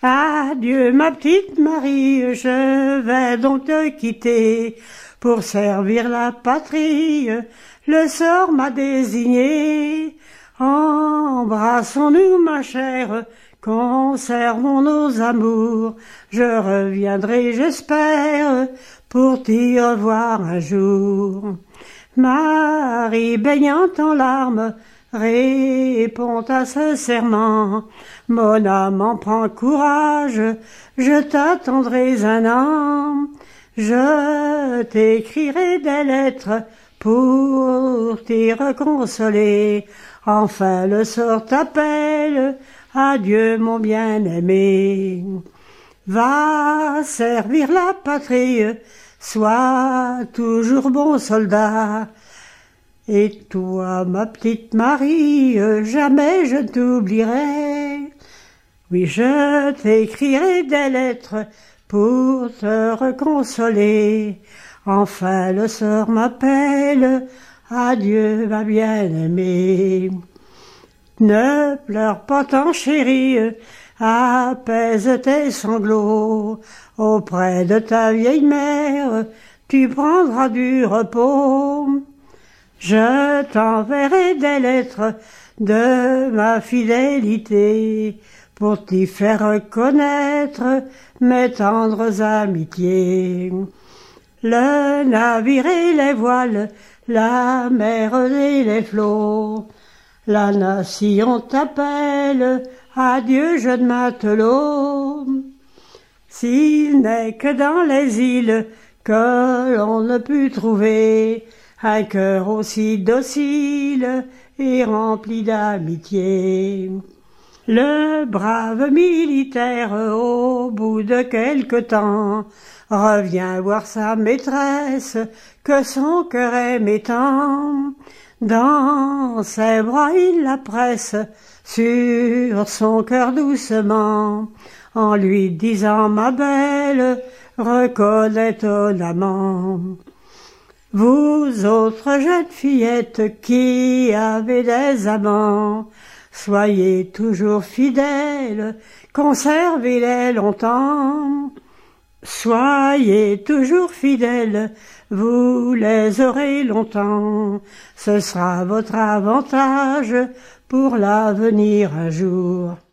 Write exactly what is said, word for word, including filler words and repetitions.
Adieu ma petite Marie, je vais donc te quitter pour servir la patrie, le sort m'a désigné. Embrassons-nous ma chère, conservons nos amours, je reviendrai j'espère pour t'y revoir un jour. Marie baignant en larmes, réponds à ce serment. Mon âme, prends courage, je t'attendrai un an. Je t'écrirai des lettres pour t'y reconsoler. Enfin le sort t'appelle, adieu mon bien-aimé. Va servir la patrie, sois toujours bon soldat. Et toi, ma petite Marie, jamais je t'oublierai. Oui, je t'écrirai des lettres pour te reconsoler. Enfin le sort m'appelle, adieu ma bien-aimée. Ne pleure pas tant chérie, apaise tes sanglots. Auprès de ta vieille mère, tu prendras du repos. Je t'enverrai des lettres de ma fidélité pour t'y faire reconnaître mes tendres amitiés. Le navire et les voiles, la mer et les flots, la nation t'appelle, adieu jeune matelot. S'il n'est que dans les îles que l'on ne put trouver un cœur aussi docile et rempli d'amitié. Le brave militaire, au bout de quelque temps, revient voir sa maîtresse, que son cœur aime tant. Dans ses bras il la presse, sur son cœur doucement, en lui disant « Ma belle, reconnais ton amant ». Vous autres jeunes fillettes qui avez des amants, soyez toujours fidèles, conservez-les longtemps. Soyez toujours fidèles, vous les aurez longtemps, ce sera votre avantage pour l'avenir un jour.